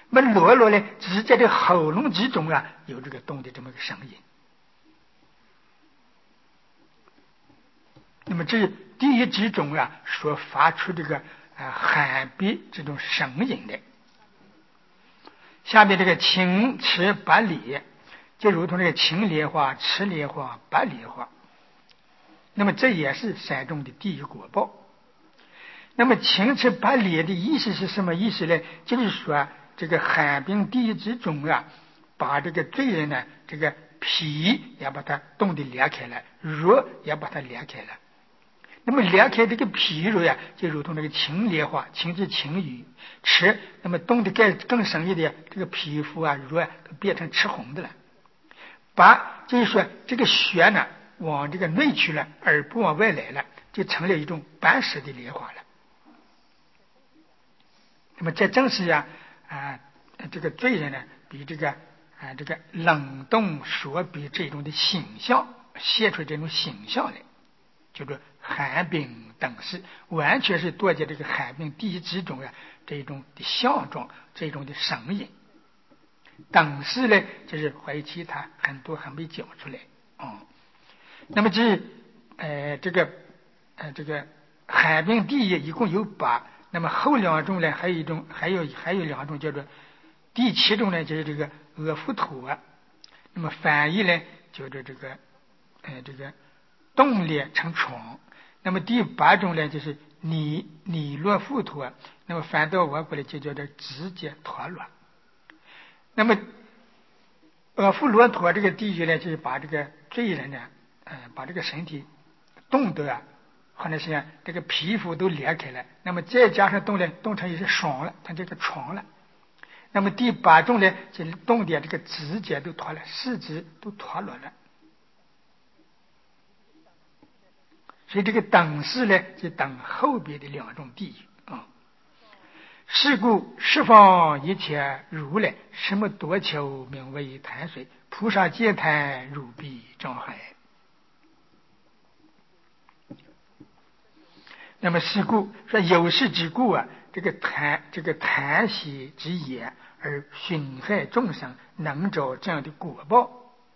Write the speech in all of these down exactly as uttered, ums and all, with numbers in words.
那么罗罗呢，只是在这喉咙之中啊，有这个动的这么个声音。那么这是第一之中啊，所发出这个啊喊鼻这种声音的。下面这个青赤白裂，就如同这个青莲花、赤莲花、白莲花。那么这也是三种的第一果报。那么青赤白裂的意思是什么意思呢？就是说这个寒冰地狱之中啊，把这个罪人呢，这个皮也把它冻得裂开了，肉也把它裂开了。那么裂开这个皮肉呀，就如同那个青莲花，青是青鱼，赤那么冻得更更深一点，这个皮肤啊肉啊都变成赤红的了。白就是说这个血呢往这个内去了，而不往外来了，就成了一种白色的莲花了。那么这正是呀啊、呃、这个罪人呢比这个啊、呃、这个冷冻所比这种的形象写出这种形象来，叫做寒冰等式，完全是多借这个寒冰第一之中啊这种的象状，这种的声音。等式呢，就是还有其他很多还没讲出来啊、嗯。那么这呃这个呃这个寒冰第一一共有八，那么后两种呢，还有一种还有还有两种叫做第七种呢，就是这个阿浮陀，那么翻译呢叫做这个呃这个动裂成床。那么第八种呢，就是尼尼罗浮陀，那么翻到我国来就叫做直接陀罗。那么阿浮罗陀这个地狱呢，就是把这个罪人呢，呃，把这个身体冻得啊，或者是这个皮肤都裂开了，那么再加上冻呢，冻成一些霜了，它这个床了。那么第八种呢，就是冻的这个指节都脱了，四肢都脱落了。所以这个等式呢，就等后边的两种地狱啊。是故十方一切如来，什么多求名为潭水，菩萨见潭如彼障海。那么是故说有事之故啊，这个潭这个潭溪之野而损害众生，能着这样的果报。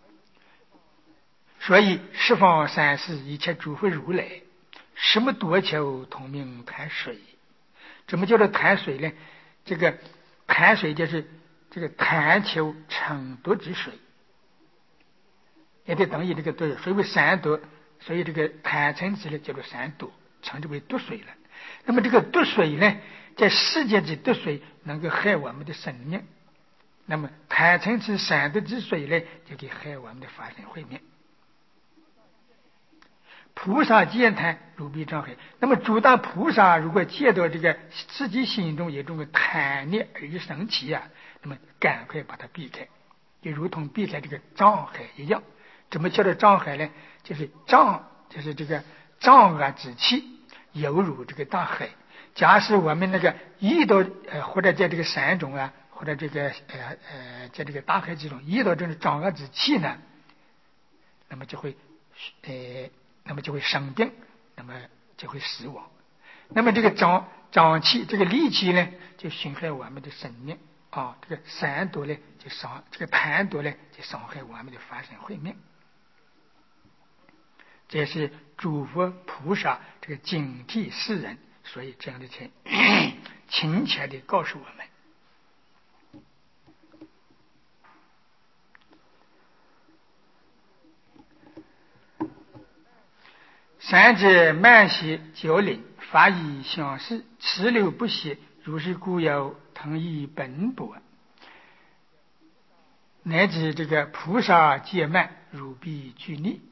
所以十方三世一切诸佛如来，什么多求同名潭水。怎么叫做潭水呢？这个潭水就是这个潭丘成夺之水，也得等于这个夺，所以为三夺，所以这个潭城之呢叫做三夺，称之为夺水了。那么这个夺水呢，在世界之夺水能够害我们的生命，那么潭城之三夺之水呢，就可以害我们的法身慧命。菩萨见潭如彼障海，那么诸大菩萨如果见到这个自己心中有这种贪念而生气啊，那么赶快把它避开，就如同避开这个障海一样。怎么叫做障海呢？就是障，就是这个障恶之气犹如这个大海。假使我们那个遇到呃或者在这个山中啊，或者这个呃呃在这个大海之中遇到这种障恶之气呢，那么就会呃。那么就会生病，那么就会死亡。那么这个脏脏气，这个戾气呢，就损害我们的生命啊。这个三毒呢，就伤这个贪毒呢，就伤害我们的法身慧命。这是诸佛菩萨这个警惕世人，所以这样的亲亲切的告诉我们。三者慢息交领，法以相视，持流不息，如是故有腾以奔波。乃至这个菩萨戒慢，如彼具逆。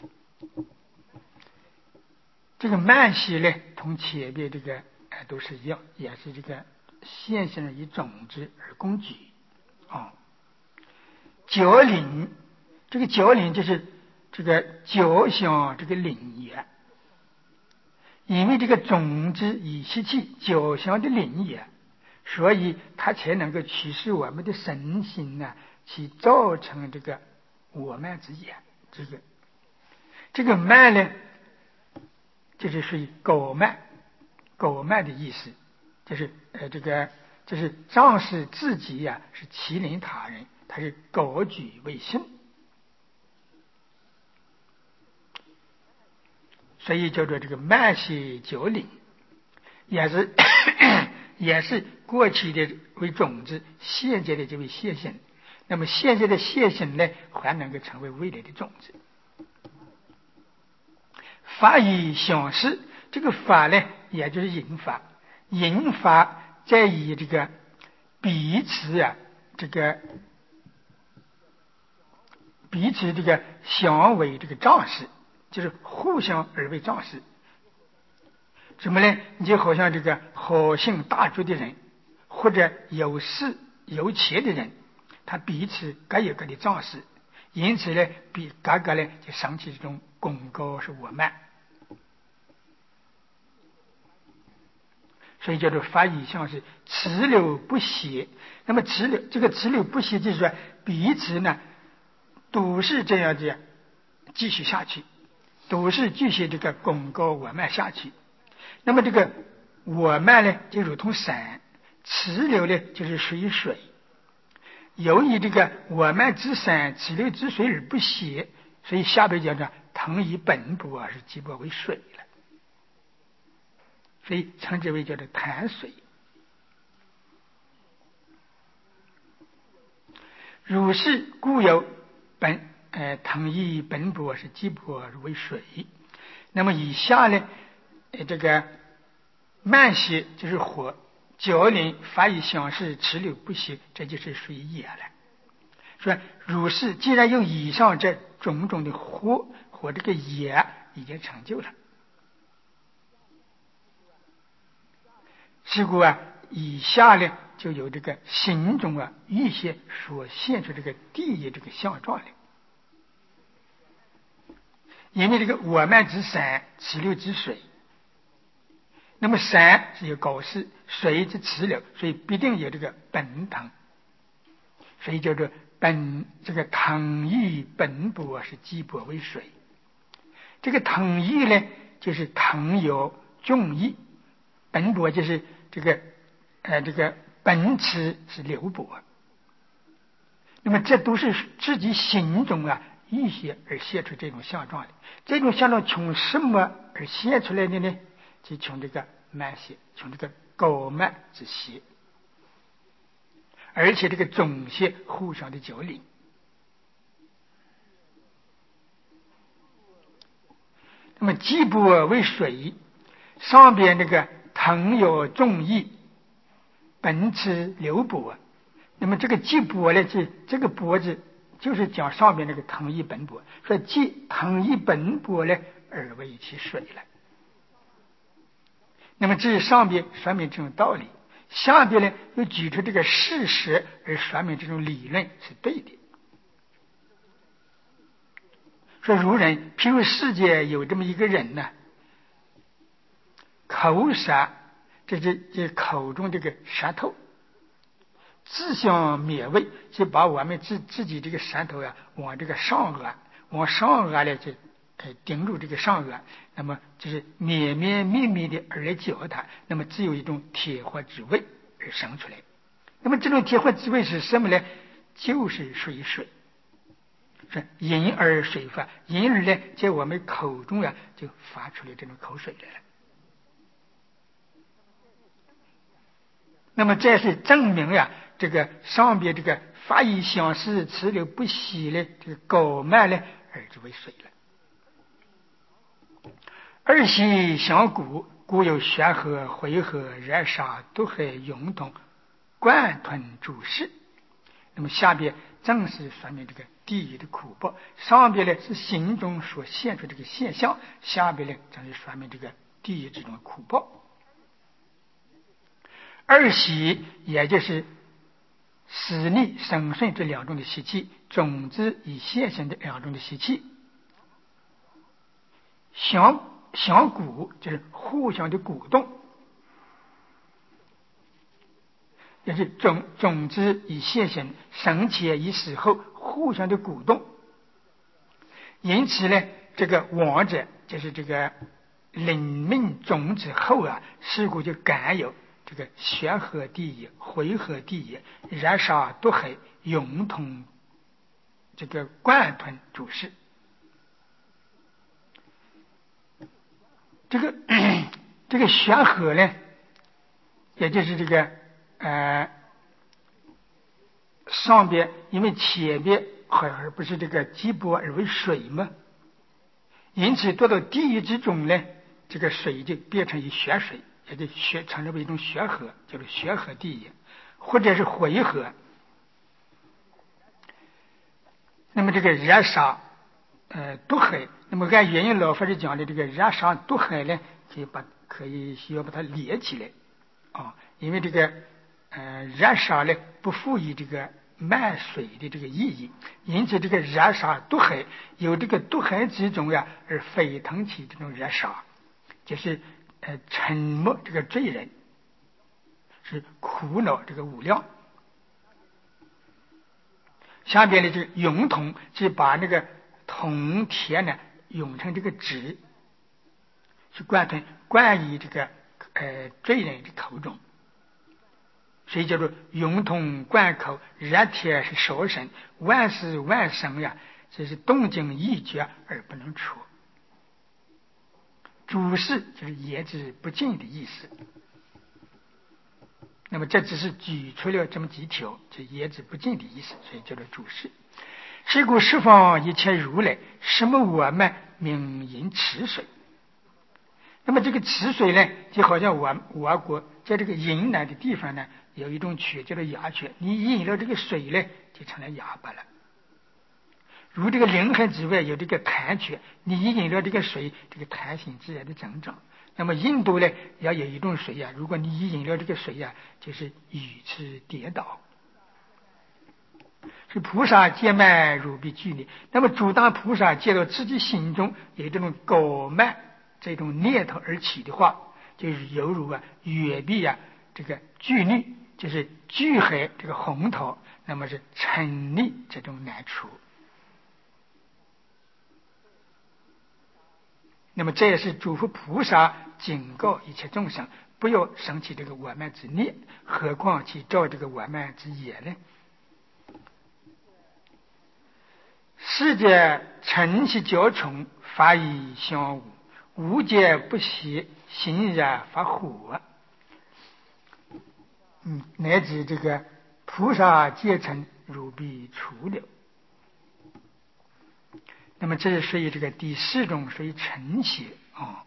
这个慢息呢，同前面这个呃都是一样，也是这个现象以种子而供给啊。交领，这个交领就是这个交相这个领也。因为这个种子以吸气交相的领也，所以它才能够驱使我们的身心呢，去造成这个我慢之言。这个这个慢呢，就是属于高慢，高慢的意思，就是呃这个就是仗势自己呀、啊、是欺凌他人，他是高举为信，所以叫做这个慢些九龄，也是也是过去的为种子，现在的这为现行。那么现在的现行呢，还能够成为未来的种子。法以相事，这个法呢，也就是引法。引法在以这个彼此啊，这个彼此这个相为这个仗势，就是互相而为仗势。什么呢？你就好像这个好性大著的人，或者有势有钱的人，他彼此各有各的仗势，因此呢，比各个呢就升起这种功高是我慢。所以叫做法以相是持流不息。那么持流这个持流不息，就是说彼此呢都是这样子继续下去，都是继续这个功高我慢下去。那么这个我慢呢，就如同山；持流呢，就是属于水。由于这个我慢之山，持流之水而不息，所以下边叫做腾以本波而积波为水了。所以称之为叫做潭水。如是故有本呃腾以本波是积波为水。那么以下呢，呃这个慢些就是火，九龄法以相事，持流不息，这就是属于也了。说如是，既然有以上这种种的火和这个也已经成就了，是故啊，以下呢就有这个心中啊预先所现出这个第一这个相状来。因为这个我慢之山，持流之水，那么山是有高势，水之持流，所以必定有这个本腾，所以叫做本这个腾以本波是积波为水。这个腾以呢，就是腾有重义，本波就是这个呃这个本持是流波。那么这都是自己心中啊预先而现出这种相状的。这种相状从什么而现出来的呢？就从这个慢些，从这个高慢之些，而且这个总些互相的交流。那么积波为水，上边这个腾有重义，本持流波。那么这个积波呢，这这个波字就是讲上边那个腾以本波，说积腾以本波呢而为其水了。那么这是上边说明这种道理，下边呢又举出这个事实而说明这种理论是对的。说如人，譬如世界有这么一个人呢，口舌，这这这口中这个舌头，自相灭位，就把我们自自己这个舌头啊，往这个上颚，往上颚呢就呃顶住这个上颚，那么就是绵绵密密的而来搅它，那么只有一种铁火之味而生出来。那么这种铁火之味是什么呢？就是水水。是因而水发，因而呢，在我们口中啊，就发出了这种口水来了。那么这是证明呀、啊，这个上边这个法以相事，持流不息的这个高慢呢，而之为水了。二息相故，故有玄河、回河、热沙、毒害、涌动、贯吞诸事。那么下边正是说明这个地狱的苦报，上边呢是心中所现出这个现象，下边呢正是说明这个地狱这种苦报。二喜也就是死逆生顺这两种的习气，种子与现行的两种的习气，相相鼓就是互相的鼓动，也是种种子与现行生前与死后互相的鼓动。因此呢，这个亡者就是这个临命终之后啊，事故就感有这个血和地也，回和地也，燃烧毒害，永通这个贯吞诸事。这个这个血和呢，也就是这个呃上边，因为前边而不是这个积薄而为水嘛，因此堕到地狱之中呢，这个水就变成一血水，也就血成了为一种血河，叫做血河地狱，或者是回河。那么这个热杀呃毒害，那么按原因老法师讲的这个热杀毒害呢，可以把可以需要把它连起来啊，因为这个呃热杀呢不赋予这个漫水的这个意义，因此这个热杀毒害由这个毒害之中呀而沸腾起这种热杀，就是呃沉默这个罪人，是苦恼这个无量。下边的这个涌铜，是把那个铜铁呢涌成这个纸，是贯吞贯于这个呃罪人的口中，所以叫做涌铜贯口，热铁是烧身，万事万生呀，这是动静一绝而不能出。主事就是言之不尽的意思。那么这只是举出了这么几条，就言之不尽的意思，所以叫做主事。是故十方一切如来，什么我们名饮池水。那么这个池水呢，就好像我我国在这个云南的地方呢，有一种泉叫做哑泉，你饮了这个水呢，就成了哑巴了。如这个临海之外有这个潭泉，你一饮了这个水，这个弹性自然的增长。那么印度呢，要有一种水呀、啊，如果你一饮了这个水呀、啊，就是语痴跌倒。是菩萨见慢如彼距离，那么主当菩萨见到自己心中有这种高慢这种念头而起的话，就是犹如啊远避啊这个巨力，就是巨海这个洪涛，那么是沉溺这种难处。那么这也是嘱咐菩萨警告一切众生不要生起这个我慢之念，何况去造这个我慢之业呢？世界尘息较重，法以相无，无界不息，心然发火。嗯，乃至这个菩萨阶层如彼除了。那么这是属于这个第四种，属于尘邪啊。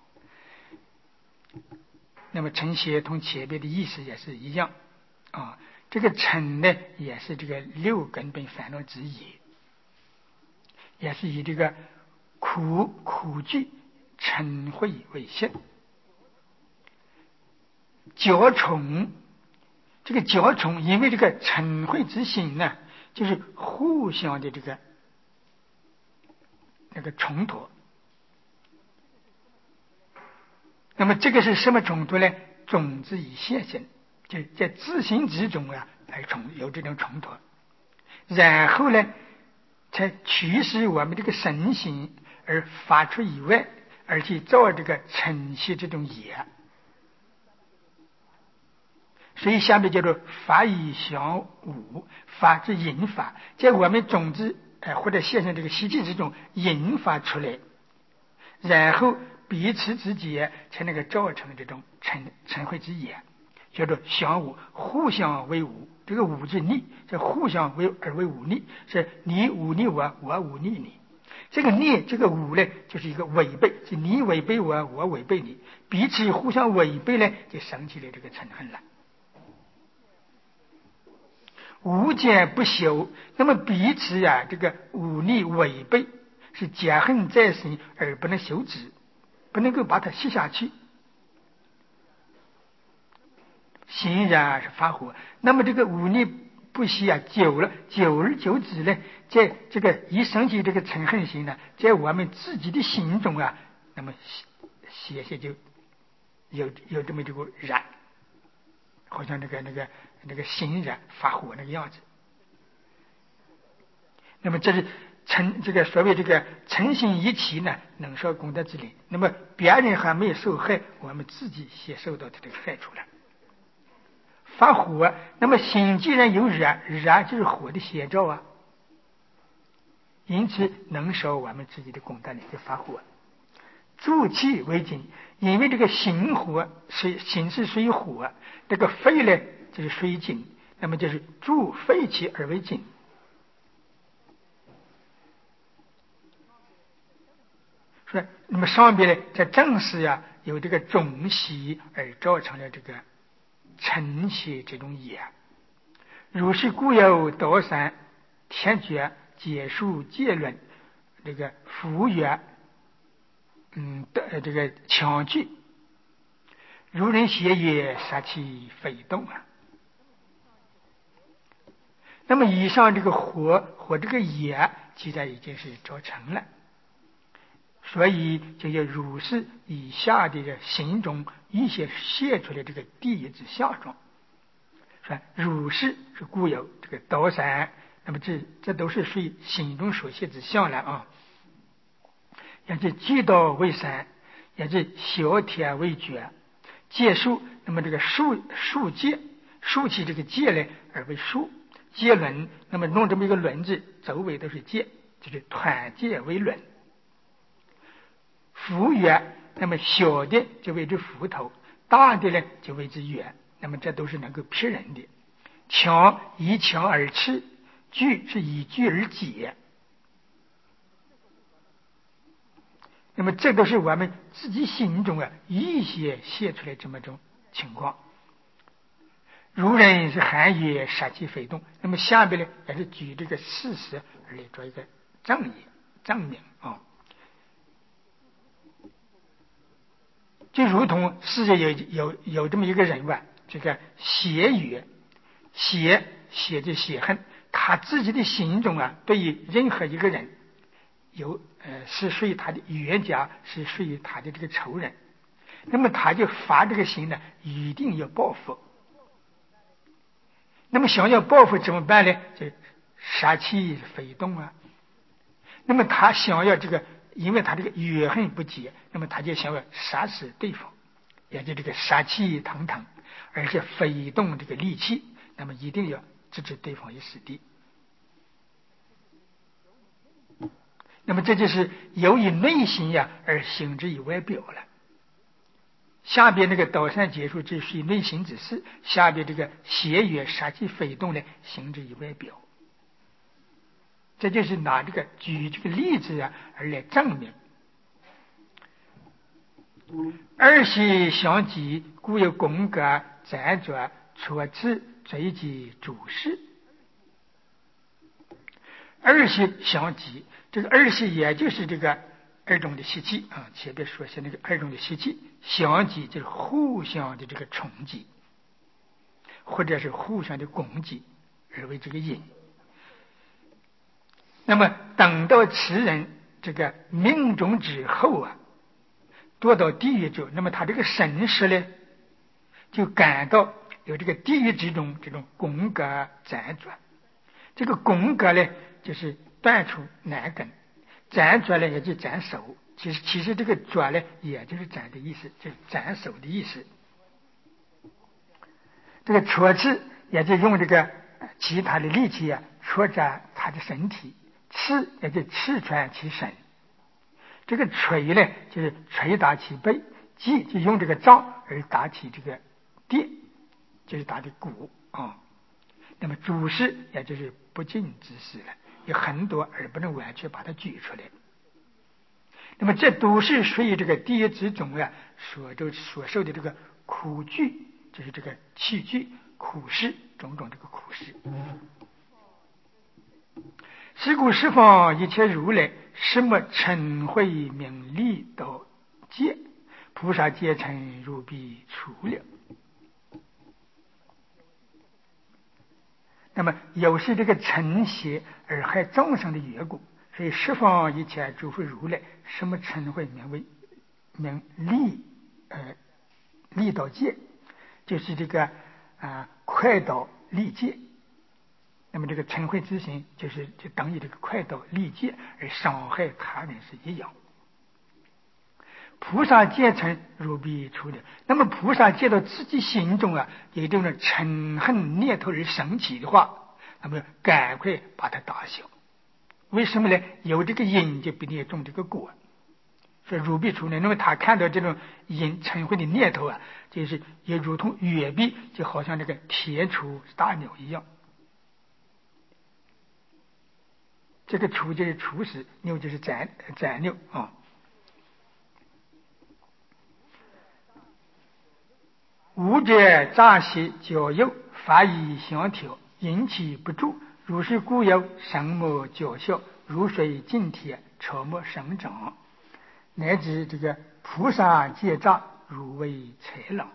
那么尘邪同前边的意思也是一样啊。这个尘呢，也是这个六根本烦恼之一，也是以这个苦苦惧嗔恚为性。较重，这个较重，因为这个嗔恚之心呢，就是互相的这个那个冲突。那么这个是什么冲突呢？种子以现行，就在自心之中啊，来冲有这种冲突，然后呢，才驱使我们这个身心而发出以外，而去造这个嗔习这种业。所以下面叫做法以相无，法之引法，在我们种子呃或者现象这个习气之中引发出来，然后彼此之间才能够造成这种嗔嗔恚之业，叫做相无，互相为无。这个无之逆，这互相为而为无逆，是你忤逆我，我忤逆你。这个逆，这个无呢，就是一个违背，是你违背我，我违背你，彼此互相违背呢，就生起了这个嗔恨了。无间不休，那么彼此呀、啊，这个忤逆违背是结恨在心而不能休止，不能够把它息下去，心然是发火。那么这个忤逆不息啊，久了久而久之呢，在这个一生起这个嗔恨心呢，在我们自己的心中啊，那么写写就有有这么这个燃，好像那个那个那个心燃发火那个样子。那么这是嗔这个所谓这个嗔心一起呢，能烧功德之力。那么别人还没有受害，我们自己先受到这个害处了。 发火，那么心既然有热，热就是火的写照啊，因此能烧我们自己的功德力就发火。助气为金，因为这个心火是心是属于火，这个肺呢就是属于金，那么就是助肺气而为金。说那么上边呢，在正式呀有这个中喜而造成了这个晨气这种也。如是故有道三、天觉、解数、戒论，这个符曰，嗯的这个强具，如人邪曰杀气飞动啊。那么以上这个火和这个也，既然已经是造成了。所以就要如是以下的这心中一些现出来这个地之相状，说如是是故有这个道三，那么这这都是属于心中所现之相了啊。也是戒道为三，也是小天为觉，戒数，那么这个数数戒数起这个戒呢而为数，戒轮，那么弄这么一个轮字，周围都是戒，就是团戒为轮。符曰，那么小的就为之符头，大的呢就为之月，那么这都是能够骗人的。强以强而斥，聚是以聚而解，那么这都是我们自己心中啊一些现出来这么种情况。如人是寒曰杀气飞动，那么下边呢也是举这个事实而来做一个证言证明啊。就如同世界有有有这么一个人物，这个邪语，邪邪就邪恨，他自己的心中啊，对于任何一个人有呃是属于他的冤家，是属于他的这个仇人，那么他就发这个心呢，一定要报复。那么想要报复怎么办呢？就杀气飞动啊。那么他想要这个。因为他这个怨恨不解，那么他就想要杀死对方，也就这个杀气腾腾，而且飞动这个力气，那么一定要置之对方于死地。那么这就是由于内心呀而行之以外表了。下边那个道三结束，这是内心之事；下边这个邪曰杀气飞动呢，行之以外表。这就是拿这个举这个例子啊而来证明。二系相继，故有宫阁、辗转、戳刺、追击、主事。二系相继，这个二系也就是这个二种的习气啊，前边说些那个二种的习气相继，就是互相的这个冲击，或者是互相的攻击，而为这个因。那么等到此人这个命中之后啊，堕到地狱中，那么他这个神识呢，就感到有这个地狱之中这种宫阁辗转。这个宫阁呢，就是断除难根；辗转呢，也就斩首。其实，其实这个转呢，也就是斩的意思，就是斩首的意思。这个戳刺，也就用这个其他的力气啊，戳扎他的身体。刺也就刺穿其身，这个锤呢就是捶打其背，击就用这个杖而打起这个地，就是打的鼓啊。那么主事也就是不尽之事了，有很多而不能完全把它举出来。那么这都是属于这个地狱之中啊所就所受的这个苦具，就是这个器具苦事，种种这个苦事。是故十方一切如来，什么嗔恚名利道戒，菩萨戒尘如彼除了。那么有是这个嗔邪而害众生的缘故，所以十方一切诸佛如来，什么嗔恚名为名利呃利道戒，就是这个啊、呃、快刀利戒。那么这个嗔恚之心，就是就等于这个快刀利剑而伤害他人是一样。 菩萨戒成如彼出的。那么菩萨见到自己心中啊有这种嗔恨念头而升起的话，那么赶快把它打消。为什么呢？有这个因就必定种这个果。所以如彼出呢，那么他看到这种因嗔恚的念头啊，就是也如同月壁，就好像那个铁杵大牛一样。这个杵就是处死，牛就是斩斩牛啊。吾者诈邪教诱，法以相调，引起不住。如是故有神魔教效，如水浸铁，草木生长。乃至这个菩萨戒诈，如为豺狼。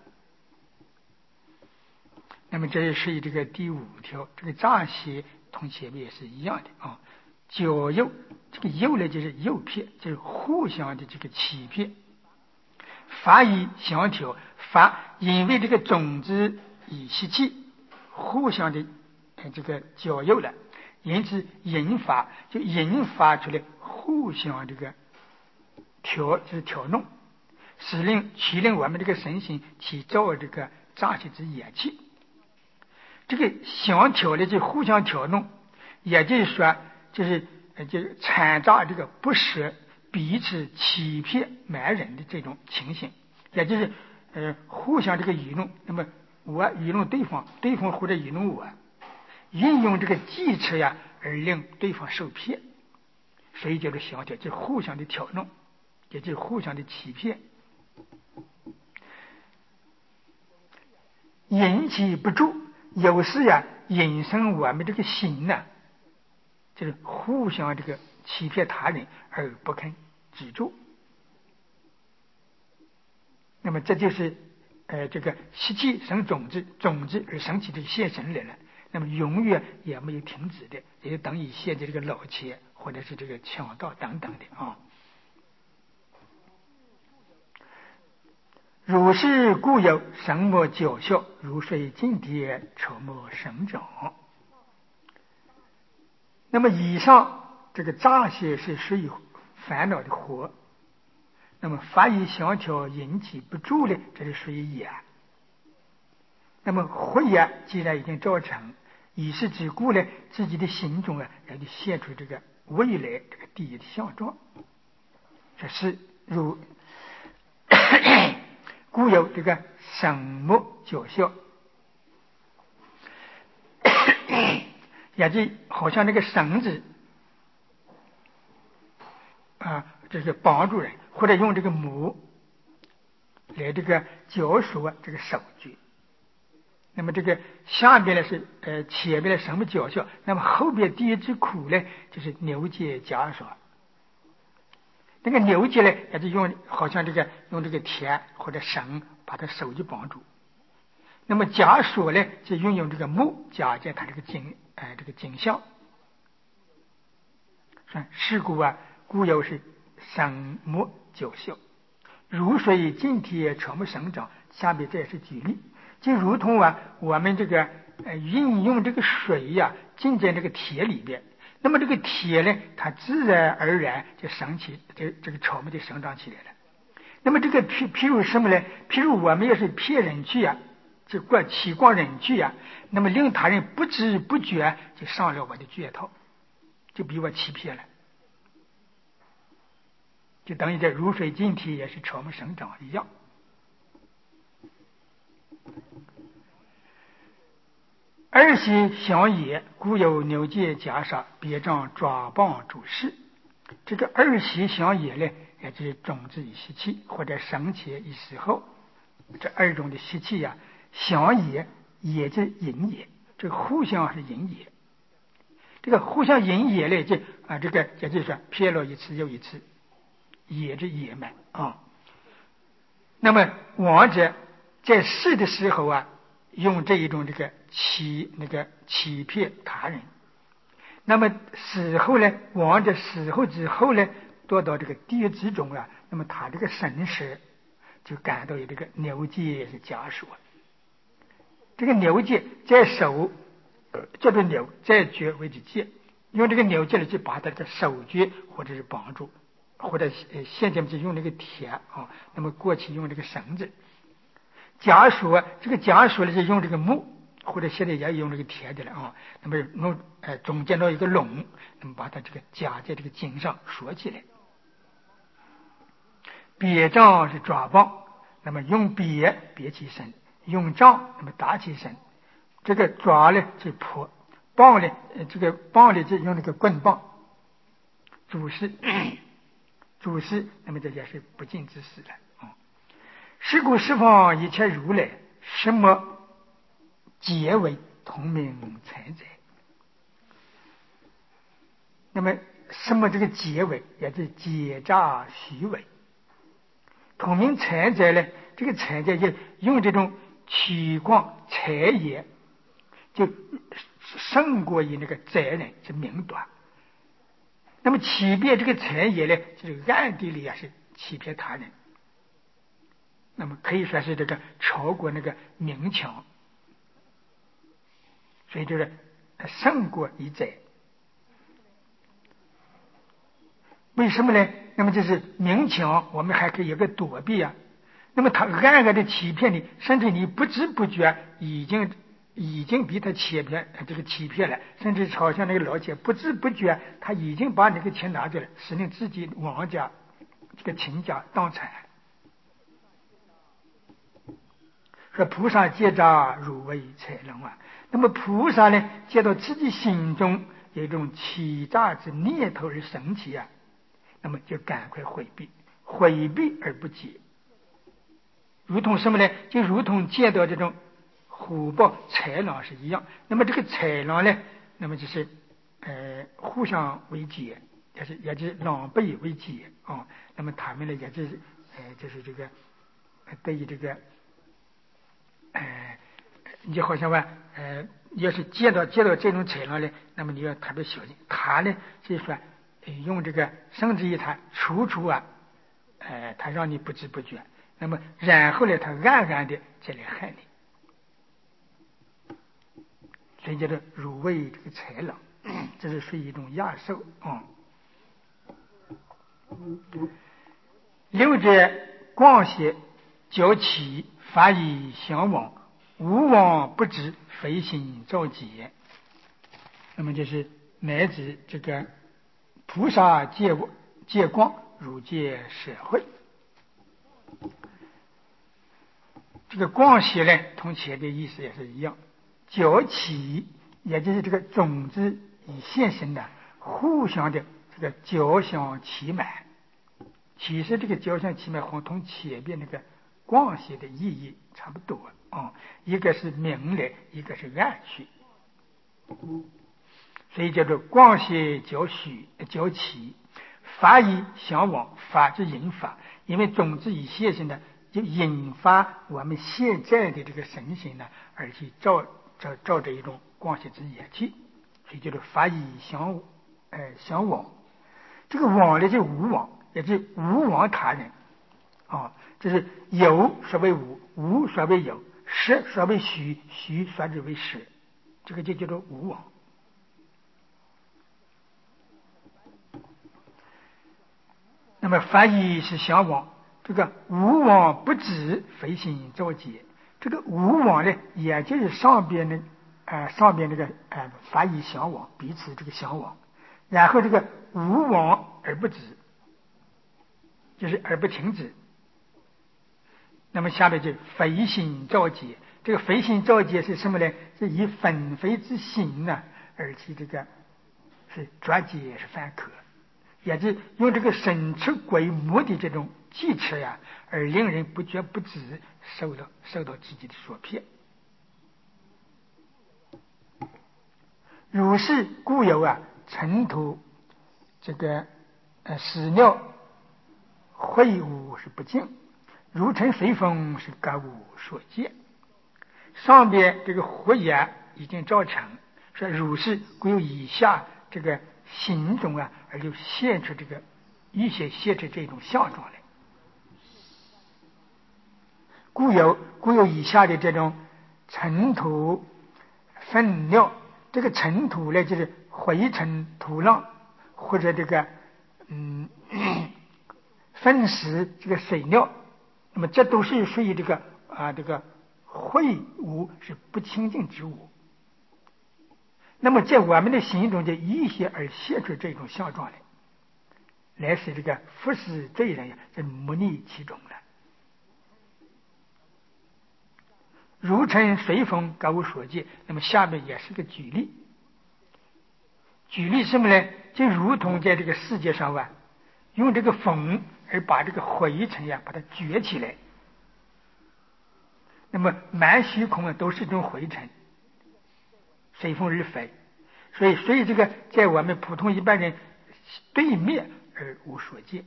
那么这也是这个第五条，这个诈邪同前面也是一样的啊。教诱，这个诱呢就是诱骗，就是互相的这个欺骗。法以相调，法因为这个种子以吸气，互相的这个教诱了，因此引发就引发出来互相这个调，就是调弄，使令其令我们这个身心起造这个诈邪之业气。这个相调的就互相调弄，也就是说，就是就是掺杂这个不实、彼此欺骗、瞒人的这种情形，也就是呃互相这个愚弄。那么我愚弄对方，对方或者愚弄我，运用这个计策呀，而令对方受骗，所以叫做相调，就是互相的挑弄，也就是互相的欺骗。引起不住，有时呀引生我们这个心呢、啊，就是互相这个欺骗他人而不肯止住。那么这就是呃这个吸气生种子，种子而生起这个现神来了，那么永远也没有停止的，也就等于现在这个盗窃或者是这个强盗等等的啊。如是故有神魔教效，如水浸铁，草木生长。那么以上这个诈邪是属于烦恼的惑，那么法以相调引起不住的，这是属于业。那么惑业既然已经造成，以是之故呢，自己的心中啊也就现出这个未来这个第一的相状。这是如故有这个神魔教效，也就好像那个绳子啊，这个帮助人，或者用这个木来这个绞索这个手具。那么这个下边呢是呃前面的什么教效，那么后边第一支苦呢就是牛结枷锁。那个牛结呢也就用好像这个用这个铁或者绳把它手就绑住。那么枷锁呢就运用这个木加在它这个颈呃这个颈项。是故啊，故有是神魔教效，如水浸铁，草木生长。下面这也是举例，就如同啊我们这个呃运用这个水呀、啊、浸在这个铁里边，那么这个铁呢它自然而然就生起，这这个草木就生长起来了。那么这个譬譬如什么呢？譬如我们要是骗人去呀、啊，就过欺光人去呀、啊，那么令他人不知不觉就上了我的圈套，就比我欺骗了，就等于这如水浸铁也是草木生长一样。二邪相也，故有牛戒袈裟，别杖抓棒主事。这个二邪相也呢，也就是种子以吸气或者生前以死后，这二种的吸气呀、啊，相也也就是引也，这个互相是引也。这个互相引也呢，就啊这个也就是说骗了一次又一次，也是野蛮啊。那么王者在世的时候啊，用这一种这个欺那个欺骗他人，那么死后呢，王者死后之后呢，堕到这个地狱之中啊，那么他这个神识就感到有这个牛戒是枷锁，这个牛戒在手叫做牛，在脚为之戒，用这个牛戒呢就把他的手脚或者是绑住， 或者现在就用那个铁啊，那么过去用这个绳子。枷锁这个枷锁呢是用这个木，或者现在也用这个铁的了啊。那么弄呃中间到一个笼，那么把它这个夹在这个颈上锁起来。别杖是抓棒，那么用别别起身，用杖那么打起身。这个抓呢是破，棒呢呃这个棒呢就用那个棍棒。主事主事，那么这也是不敬之事了啊。是故十方一切如来，什么皆为同名财者。那么什么这个结尾也是结诈虚伪。同名财者呢，这个财者就用这种取光财业，就胜过于那个责任是名短。那么欺骗这个财业呢，就是暗地里也是欺骗他人，那么可以说是这个超过那个明强，所以就是胜过于贼。为什么呢？那么就是明强，我们还可以有个躲避啊。那么他暗暗的欺骗你，甚至你不知不觉已经已经被他欺骗，这个欺骗了，甚至好像那个老姐不知不觉他已经把那个钱拿走了，使令自己王家这个倾家荡产。说菩萨结诈如为财能啊，那么菩萨呢，见到自己心中有一种欺诈之念头而生起啊，那么就赶快回避，回避而不结。如同什么呢？就如同见到这种虎豹豺狼是一样。那么这个豺狼呢，那么就是呃互相为劫，也是也就是狼狈为劫啊。那么他们呢，也就是呃就是这个对于这个呃，你就好像吧，呃，要是见到见到这种豺狼呢，那么你要特别小心。他呢，就是说用这个，甚至于他处处啊，呃，他让你不知不觉。那么然后呢，他暗暗的再来害你，所以叫做汝为这个豺狼，这是属于一种亚兽啊。六者光邪交起，法以相往，无往不知，非心造劫。那么就是乃至这个菩萨借借光，如借社会。这个光邪呢，同前的意思也是一样。交起，也就是这个种子与现行的互相的这个交相欺瞒。其实这个交相欺瞒和同前边那个光邪的意义差不多啊、嗯，一个是明来，一个是暗去，所以叫做光邪交许交起，法以相往，法之引法，因为种子与现行的就引发我们现在的这个神性呢，而去照照照着一种光邪之眼去，所以叫做法以相呃相往。这个往呢，就无往，也就是无往他人啊，就是有说为无，无说为有，实说为虚，虚说之为实，这个就叫做无往。那么法义是相往，这个无往不知，非心造劫。这个无往呢，也就是上边的呃上边这个呃法义相往，彼此这个相往，然后这个无往而不止，就是而不停止。那么下面就非心造劫，这个非心造劫是什么呢？是以粉非之心呢，而去这个是抓劫是犯可，也是用这个神出鬼没的这种计策呀，而令人不觉不知受到受到自己的所骗。如是故有啊，尘土这个呃屎尿秽物是不净，如尘随风是各无所见。上边这个火焰已经照成，说如是故有以下这个行中啊，而就现出这个一些现出这种相状来。故有故有以下的这种尘土粪尿，这个尘土呢，就是灰尘土壤或者这个嗯粪屎这个水尿，那么这都是属于这个啊这个秽物，是不清净之物。那么在我们的心中就一些而现出这种相状来，来使这个服侍罪人呀，这模拟其中了。如尘随风各无所见，那么下面也是个举例。举例什么呢？就如同在这个世界上啊，用这个风而把这个灰尘呀把它卷起来，那么满虚空啊都是这种灰尘，随风而飞。所以，所以这个在我们普通一般人对面而无所见。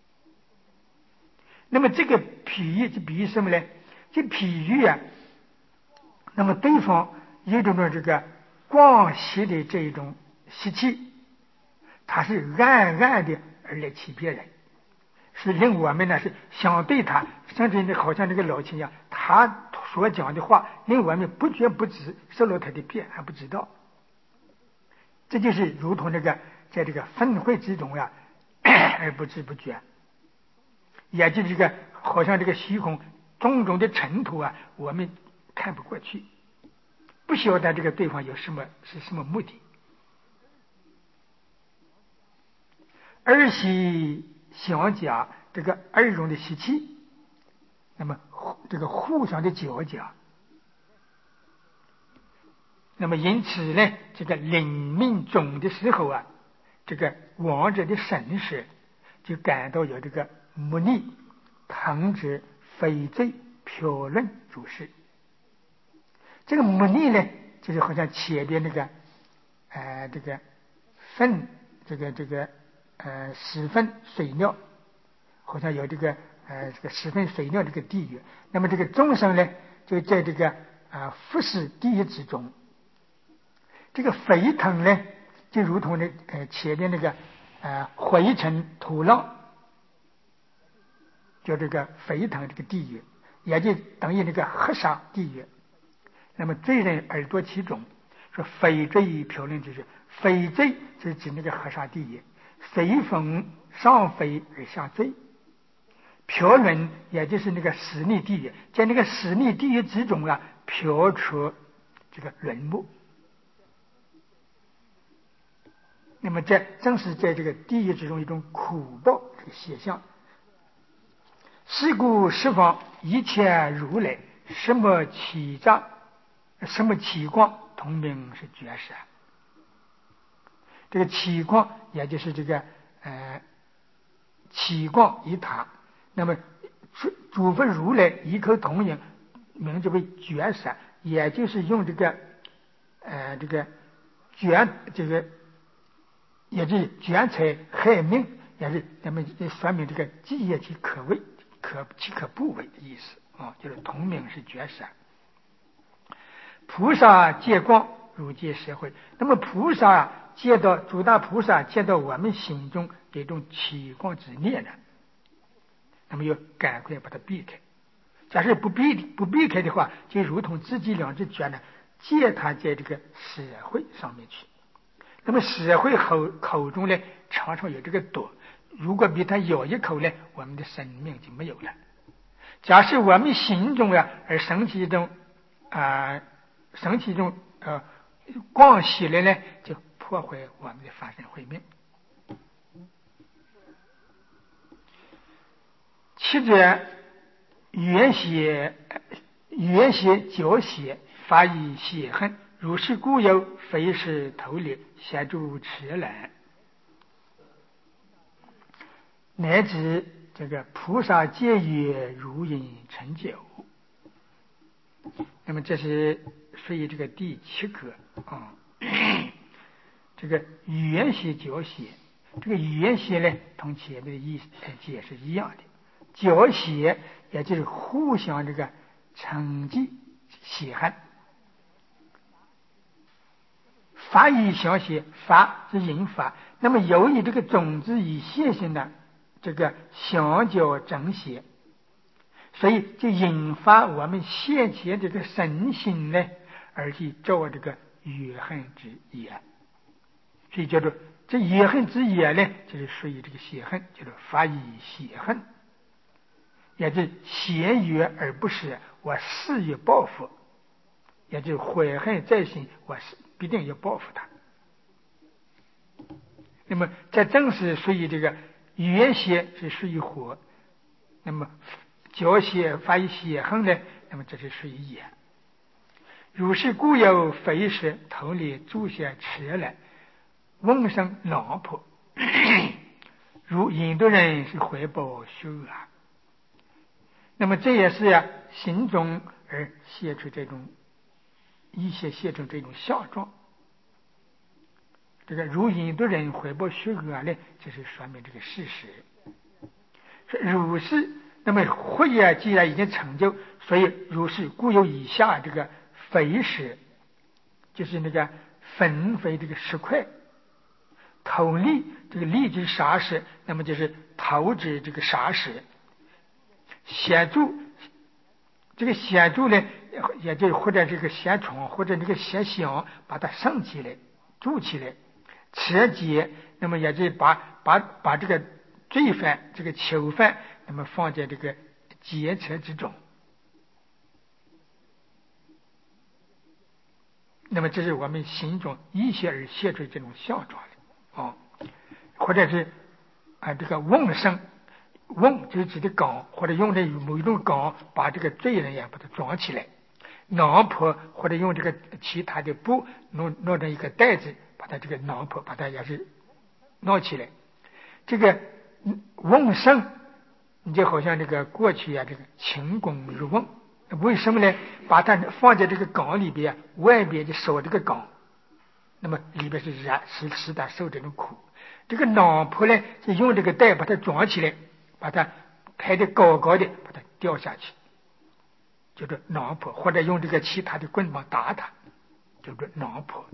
那么这个比喻就比喻什么呢？这比喻啊，那么对方有这种这个光邪的这种习气，他是暗暗的而来欺骗人，是令我们呢是想对他，甚至好像这个老秦一样，他所讲的话令我们不觉不知，受了他的骗还不知道。这就是如同这个在这个愤恚之中啊而不知不觉，也就是这个好像这个虚空种种的尘土啊，我们看不过去，不晓得这个对方有什么是什么目的。二喜相加，这个二种的习气，那么这个互相的交加，那么因此呢，这个临命终的时候啊，这个亡者的神识就感到有这个目逆、疼之、非罪、飘论诸事。这个目逆呢，就是好像前边那个呃这个粪这个这个呃屎粪水尿，好像有这个呃这个屎粪水尿这个地狱。那么这个众生呢，就在这个啊、呃、复死地狱之中。这个沸腾呢，就如同那呃前面那个呃灰尘土浪，叫这个沸腾这个地狱，也就等于那个黑沙地狱。那么罪人耳朵其中，说非罪飘零之事，非罪就是指那个黑沙地狱，随风上飞而下坠。飘轮也就是那个湿泥地狱，在那个湿泥地狱之中啊，飘出这个轮木。那么这正是在这个地狱之中一种苦报这个现象。是故十方一切如来，什么起障，什么起光，同名是觉识。这个起光也就是这个呃起光一塔，那么诸佛如来异口同音，名字为觉识，也就是用这个呃这个觉这个。也就是卷财害命，也是咱们说明这个既业其可畏，可其可不畏的意思啊，就是同名是觉识。菩萨见光如见社会，那么菩萨见到诸大菩萨见到我们心中这种起光之念呢，那么要赶快把它避开。假设不避不避开的话，就如同自己两只脚呢，借它在这个社会上面去。那么社会口口中呢，常常有这个毒，如果被他咬一口呢，我们的生命就没有了。假设我们心中啊而升起一种啊、呃，升起一种呃光喜来呢，就破坏我们的法身慧命。七者原写原写教写，法以血恨。如是故有非是头裂，协助持来，乃至这个菩萨戒曰如饮陈酒。那么这是属于这个第七个啊、嗯，这个语言学教学，这个语言学呢，同前面的意思解是一样的。教学也就是互相这个成绩血汗。法以相写，法是引法，那么由于这个种子以现行的这个相交整写，所以就引发我们现前这个身心呢，而去造这个怨恨之业，所以叫做这怨恨之业呢，就是属于这个血恨，叫做法以血恨。 也就嫌曰而不舍，我誓于报复，也就悔恨在心，我是必定要报复他。那么这正是属于这个原邪是属于火，那么交邪发于血恨呢，那么这是属于眼。如是故有非时头里注下迟来，问声老婆，如印度人是回报修恶，那么这也是呀、啊、心中而现出这种一些现出这种相状。这个如印度人回报修恶呢，就是说明这个事实。如是，那么慧呀既然已经成就，所以如是故有以下这个肥石，就是那个焚肥这个石块。头立这个立之砂石，那么就是头指这个砂石。显柱，这个显柱呢，也就或者这个显床或者这个显响，把它升起来筑起来。持节，那么也就把把把这个罪犯这个囚犯，那么放在这个劫车之中。那么这是我们心中一些而现出这种相状的啊，或者是啊这个瓮声，瓮就是指的缸，或者用这某一种缸把这个罪人呀把它装起来，囊破或者用这个其他的布弄弄成一个袋子，把它这个囊破把它也是弄起来。这个瓮声，你就好像这个过去啊这个勤工入瓮。为什么呢？把它放在这个缸里边，外边就烧这个缸，那么里边是热，使使它受这种苦。这个囊破呢，就用这个袋把它装起来，把它抬得高高的，把它掉下去，叫做囊破，或者用这个其他的棍棒打它，叫做囊破。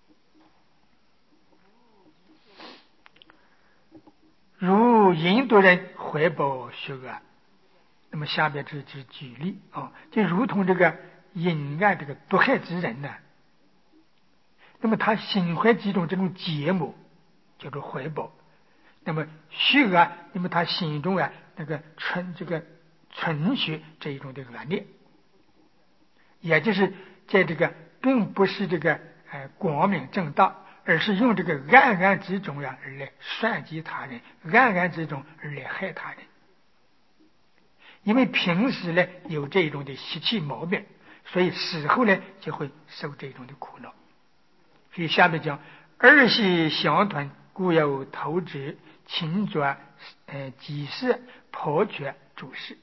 如印度人怀抱修恶。那么下边这是举例啊，就如同这个隐暗这个毒害之人呢，那么他心怀几种这种结谋，叫做怀抱。那么虚恶，那么他心中啊那个存这个存续这一种的恶念，也就是在这个并不是这个呃光明正大，而是用这个暗暗之中呀而来算计他人，暗暗之中而来害他人。因为平时呢有这种的习气毛病，所以死后呢就会受这种的苦恼。所以下面讲二系相团，故有投掷、侵夺、呃己事、破缺诸事。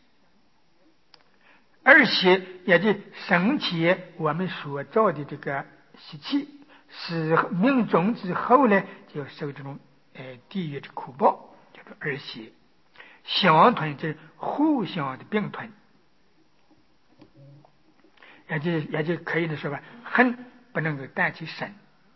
二系也就升起我们所造的这个习气，死命中之后呢，就受这种呃地狱的苦报，叫做二系。相团就是互相的并吞，也就也就可以的说吧，恨不能够担起身。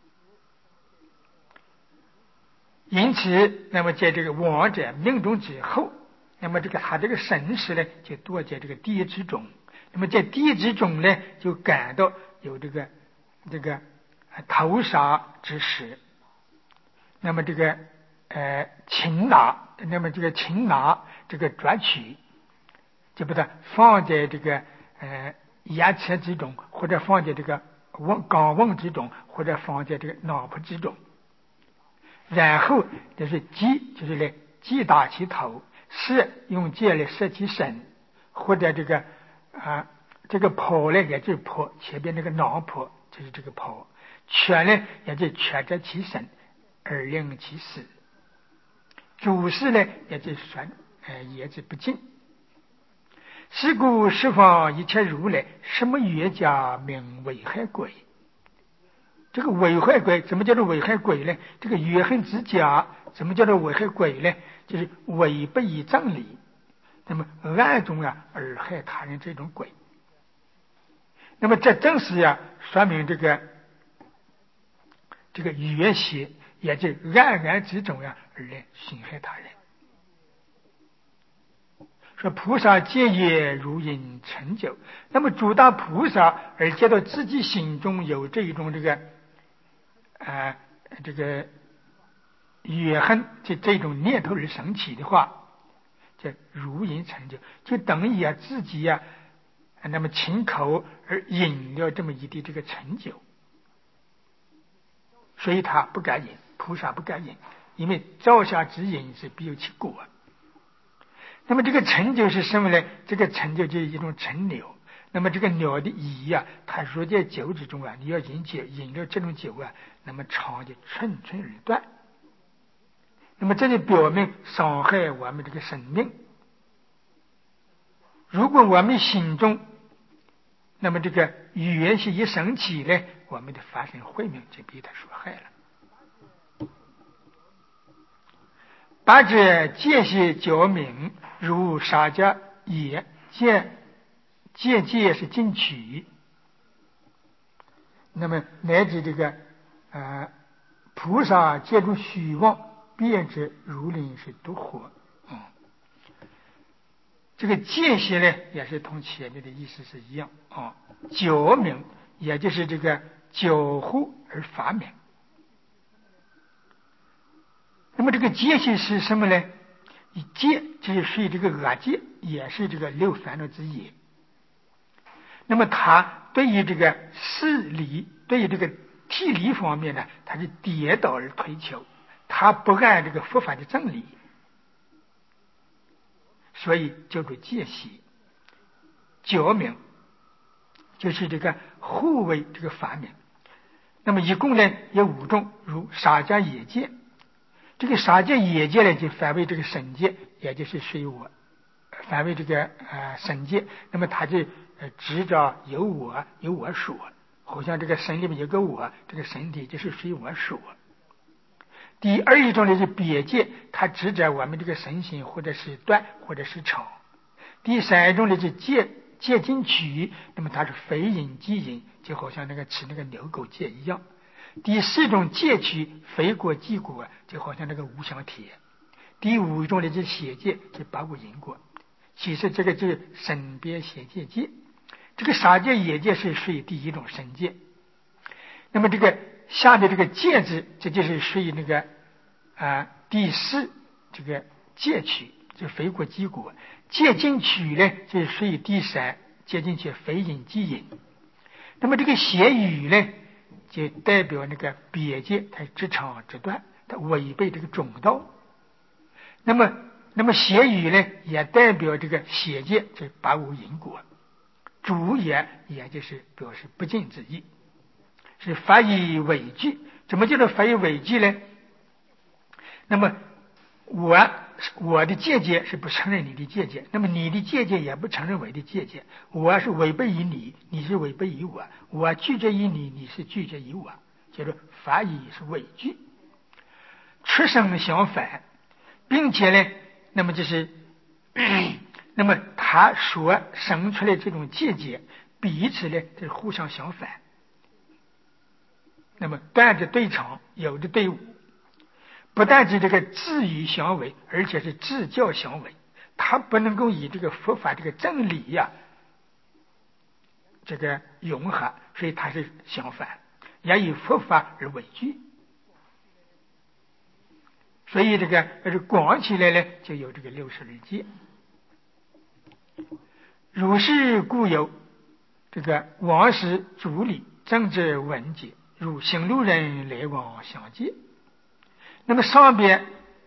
因此，那么在这个亡者命中之后，那么这个他这个神识呢，就堕在这个地狱之中。那么在地狱之中呢，就感到有这个这个投杀之时。那么这个呃擒拿。那么这个擒拿这个抓取，就把它放在这个呃牙齿之中，或者放在这个瓮缸瓮之中，或者放在这个囊破之中。然后就是击，就是来击打其头；是用剑来射其身，或者这个啊这个破呢，也就是破前边那个囊破，就是这个破；缺呢，也就缺着其身，而令其死。主事呢，也就是说，呃，也是不尽。是故十方一切如来，什么越家名危害鬼？这个危害鬼，怎么叫做危害鬼呢？这个越恨之家，怎么叫做危害鬼呢？就是违不以正理，那么暗中啊而害他人这种鬼。那么这正是呀、啊，说明这个这个越邪。也就暗暗之中呀而来损害他人。说菩萨见业如因成就，那么诸大菩萨而见到自己心中有这一种这个啊、呃、这个怨恨这这种念头而升起的话， 叫如饮成就，就等于啊自己呀、啊，那么亲口而饮了这么一滴这个成酒，所以他不敢饮，菩萨不敢饮，因为造下之饮是必有其果。那么这个成就是什么呢？这个成就就是一种成鸟。那么这个鸟的乙呀、啊，它若在酒之中啊，你要饮酒，饮了这种酒啊，那么肠就寸寸而断。那么这就表明伤害我们这个生命。如果我们心中，那么这个语言是一升起呢，我们的发生慧命就被他所害了。八者戒系教明，如沙家也戒戒戒是进取。那么乃至这个呃菩萨借助虚妄，变之如林是毒火。嗯，这个戒系呢，也是同前面的意思是一样啊。教明也就是这个教护而发明。那么这个戒系是什么呢？戒就是属于这个恶戒，也是这个六烦恼之一。那么他对于这个事理，对于这个体理方面呢，他是跌倒而推求，他不按这个佛法的正理，所以叫做戒系。教明就是这个护卫这个法明。那么一共呢有五种，如沙家野戒。这个沙戒野戒呢，就反为这个神戒，也就是属于我，反为这个呃神戒。那么他就呃执着有我有我所，好像这个神里面有个我，这个身体就是属于我所。第二一种呢是别戒，他执着我们这个身心，或者是断，或者是长。第三种呢是戒戒禁取，那么它是非饮即饮，就好像那个吃那个牛狗戒一样。第四种戒取，非果即果，就好像那个无相铁。第五种呢是邪戒，就八无因果。其实这个就是身边邪戒戒。这个杀戒野戒是属于第一种神戒。那么这个下的这个戒字，这就是属于那个啊第四这个戒取，就非果即果。戒禁取呢，就是属于第三戒禁取，非饮即饮。那么这个邪语呢，就代表那个别戒，它直长直断，它违背这个中道。那么那么邪语呢，也代表这个邪戒，这八无因果。主也也就是表示不敬之意，是法以违矩。怎么叫做法以违矩呢？那么我我的戒戒是不承认你的戒戒，那么你的戒戒也不承认我的戒戒。我是违背于你，你是违背于我；我拒绝于你，你是拒绝于我。叫做法以是违矩，出生相反，并且呢，那么就是那么他所生出来这种戒戒，彼此呢是互相相反。那么断着对长，有的对误，不但是这个自语相违，而且是自教相违。他不能够以这个佛法这个真理呀、啊，这个融合，所以它是相反，也以佛法而为据。所以这个要是广起来呢，就有这个六十二戒。如是故有这个王室主理政治文节，如行路人来往相接。那么上边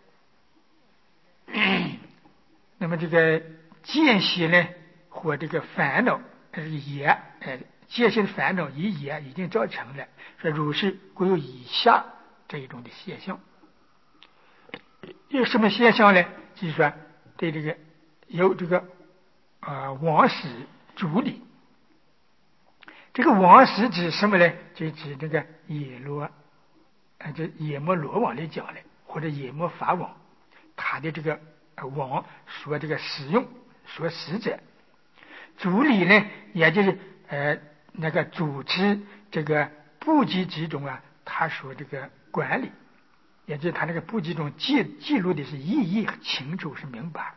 那么这个间隙呢，或这个烦恼也呃间隙的烦恼以也已经造成了，说如是故有以下这一种的现象。有什么现象呢？就是说对这个有这个呃王室主理。这个王室指什么呢？就指这个耶罗呃就耶摩罗王来讲的，或者耶摩法王，他的这个王所这个使用所使者。主理呢，也就是呃那个主持这个部级之中啊，他所这个管理，也就是他那个部级中记记录的是意义清楚，是明白。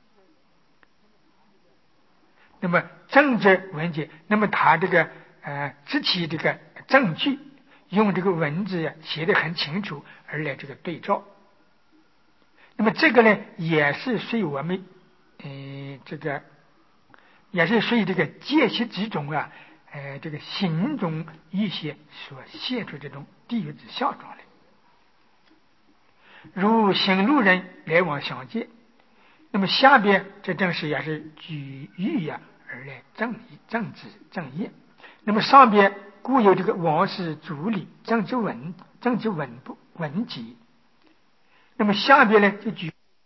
那么政治文节，那么他这个呃支起这个证据，用这个文字呀写得很清楚，而来这个对照。那么这个呢，也是属于我们呃，这个也是属于这个节气之中啊，呃，这个心中一些所现出这种地狱之象状来。如行路人来往相见，那么下边这正是也是举喻呀而来正义正直正业。那么上边故有这个王室主理政治文政治文不文集，那么下边呢就举